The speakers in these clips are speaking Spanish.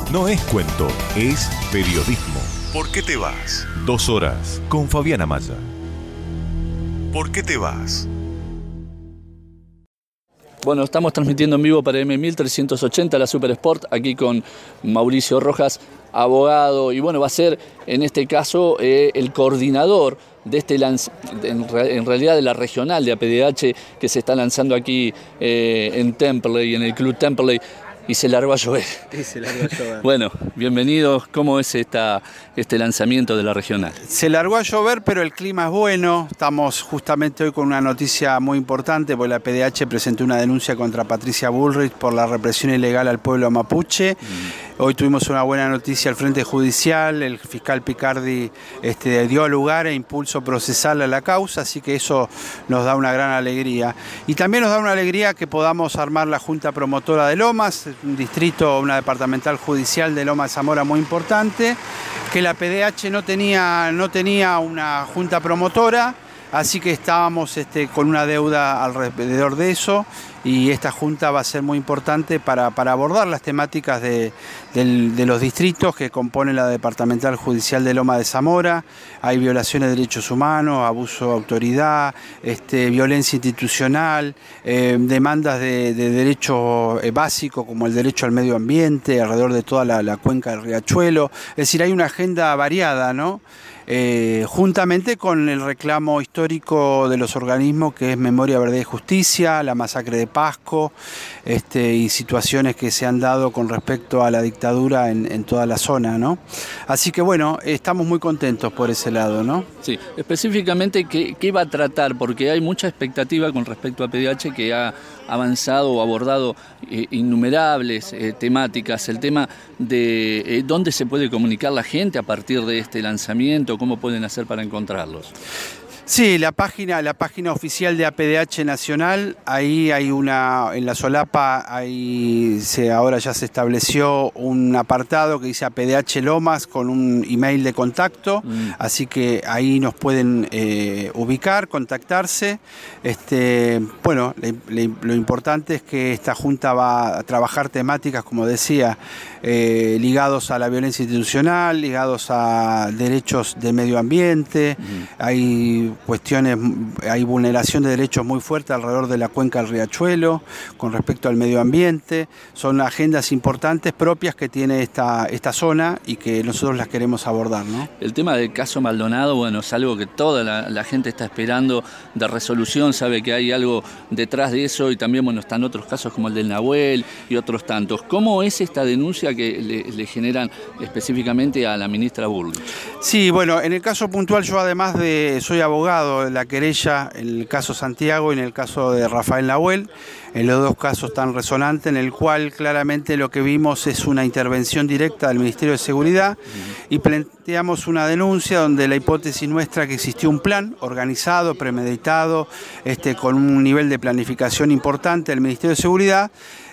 No es cuento, es periodismo. ¿Por qué te vas? 2 horas con Fabiana Maya. ¿Por qué te vas? Bueno, estamos transmitiendo en vivo para M1380, la Super Sport, aquí con Mauricio Rojas, abogado, y bueno, va a ser en este caso el coordinador de en realidad de la regional de APDH que se está lanzando aquí en Temperley, en el Club Temperley. Y se largó a llover. Bueno, bienvenidos. ¿Cómo es este lanzamiento de la regional? Se largó a llover, pero el clima es bueno. Estamos justamente hoy con una noticia muy importante, porque la PDH presentó una denuncia contra Patricia Bullrich por la represión ilegal al pueblo mapuche. Hoy tuvimos una buena noticia al Frente Judicial. El fiscal Picardi dio lugar e impulso procesal a la causa, así que eso nos da una gran alegría. Y también nos da una alegría que podamos armar la Junta Promotora de Lomas, un distrito, una departamental judicial de Lomas de Zamora muy importante, que la PDH no tenía una junta promotora, así que estábamos con una deuda alrededor de eso, y esta junta va a ser muy importante para abordar las temáticas de los distritos que componen la departamental judicial de Lomas de Zamora. Hay violaciones de derechos humanos, abuso de autoridad, violencia institucional, demandas de derechos básicos como el derecho al medio ambiente alrededor de toda la cuenca del Riachuelo. Es decir, hay una agenda variada, ¿no? Juntamente con el reclamo histórico de los organismos que es Memoria, Verdad y Justicia, la masacre de Pasco, y situaciones que se han dado con respecto a la dictadura en toda la zona, ¿no? Así que bueno, estamos muy contentos por ese lado, ¿no? Sí, específicamente, ¿qué va a tratar? Porque hay mucha expectativa con respecto a PDH, que ha avanzado o abordado innumerables temáticas. El tema de dónde se puede comunicar la gente a partir de este lanzamiento, cómo pueden hacer para encontrarlos. Sí, la página oficial de APDH Nacional, ahí hay en la solapa, ahora ya se estableció un apartado que dice APDH Lomas con un email de contacto, así que ahí nos pueden ubicar, contactarse. Bueno, lo importante es que esta junta va a trabajar temáticas, como decía, ligados a la violencia institucional, ligados a derechos de medio ambiente, hay vulneración de derechos muy fuerte alrededor de la cuenca del Riachuelo con respecto al medio ambiente. Son agendas importantes propias que tiene esta zona y que nosotros las queremos abordar, ¿no? El tema del caso Maldonado, bueno, es algo que toda la gente está esperando de resolución, sabe que hay algo detrás de eso, y también, bueno, están otros casos como el del Nahuel y otros tantos. ¿Cómo es esta denuncia que le generan específicamente a la ministra Bullrich? Sí, bueno, en el caso puntual yo además soy abogado de la querella en el caso Santiago y en el caso de Rafael Nahuel, en los dos casos tan resonantes, en el cual claramente lo que vimos es una intervención directa del Ministerio de Seguridad, y planteamos una denuncia donde la hipótesis nuestra que existió un plan organizado, premeditado, con un nivel de planificación importante del Ministerio de Seguridad,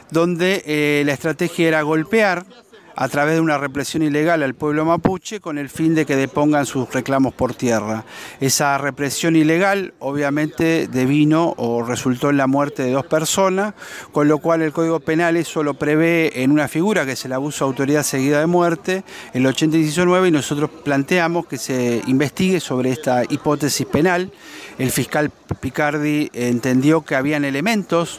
donde la estrategia era golpear a través de una represión ilegal al pueblo mapuche con el fin de que depongan sus reclamos por tierra. Esa represión ilegal obviamente devino o resultó en la muerte de 2 personas, con lo cual el Código Penal eso lo prevé en una figura que es el abuso de autoridad seguida de muerte, el 80 y 19, y nosotros planteamos que se investigue sobre esta hipótesis penal. El fiscal Picardi entendió que habían elementos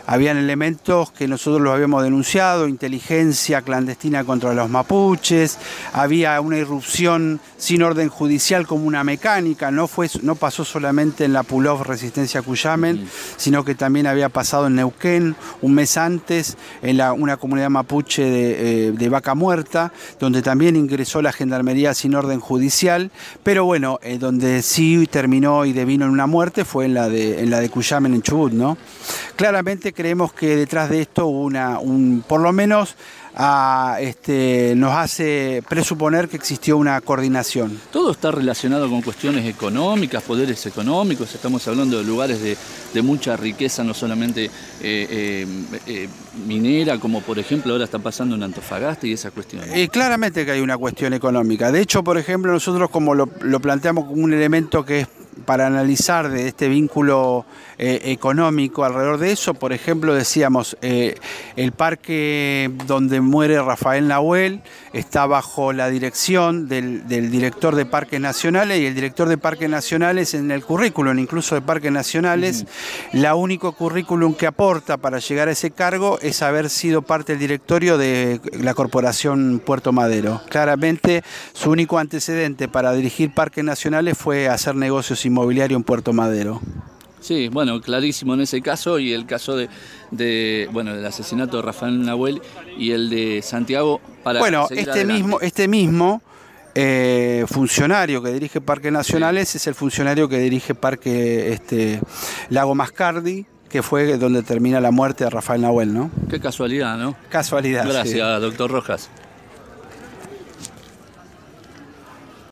que nosotros los habíamos denunciado, inteligencia clandestina contra los mapuches, había una irrupción sin orden judicial como una mecánica, no pasó solamente en la Pulov Resistencia Cuyamen, sino que también había pasado en Neuquén un mes antes, en una comunidad mapuche de Vaca Muerta, donde también ingresó la gendarmería sin orden judicial, pero bueno, donde sí terminó y devino en una muerte fue en la de Cuyamen, en Chubut, ¿no? Claramente creemos que detrás de esto hubo por lo menos nos hace presuponer que existió una coordinación. Todo está relacionado con cuestiones económicas, poderes económicos. Estamos hablando de lugares de mucha riqueza, no solamente minera, como por ejemplo ahora está pasando en Antofagasta y esas cuestiones. Claramente que hay una cuestión económica. De hecho, por ejemplo, nosotros como lo planteamos como un elemento que es para analizar de este vínculo económico alrededor de eso, por ejemplo, decíamos, el parque donde muere Rafael Nahuel está bajo la dirección del director de Parques Nacionales, y el director de Parques Nacionales en el currículum, incluso de Parques Nacionales, la único currículum que aporta para llegar a ese cargo es haber sido parte del directorio de la Corporación Puerto Madero. Claramente, su único antecedente para dirigir Parques Nacionales fue hacer negocios inmobiliarios en Puerto Madero. Sí, bueno, clarísimo en ese caso, y el caso del asesinato de Rafael Nahuel y el de Santiago. Bueno, este mismo funcionario que dirige Parques Nacionales es el funcionario que dirige Parque Lago Mascardi, que fue donde termina la muerte de Rafael Nahuel, ¿no? Qué casualidad, ¿no? Casualidad. Gracias, sí. doctor Rojas.